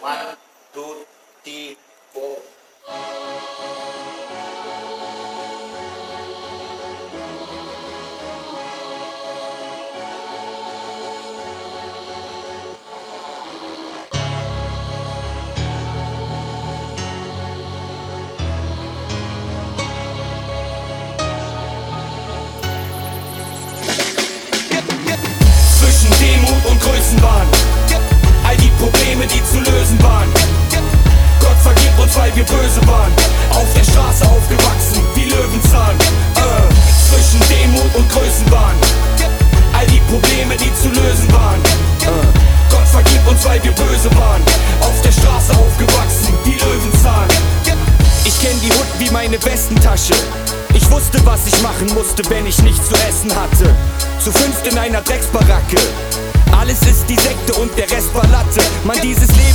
1, 2, 3, 4. Zwischen Demut und Größenwahn, all die Probleme, die zu lösen waren. Gott vergib uns, weil wir böse waren, auf der Straße aufgewachsen wie Löwenzahn. Zwischen Demut und Größenwahn, all die Probleme, die zu lösen waren. Gott vergib uns, weil wir böse waren, auf der Straße aufgewachsen wie Löwenzahn. Ich kenn die Hut wie meine Westentasche. Ich wusste, was ich machen musste, wenn ich nichts zu essen hatte. Zu fünft in einer Drecksbaracke. Alles ist die Sekte und der Rest war Latte. Man, dieses Leben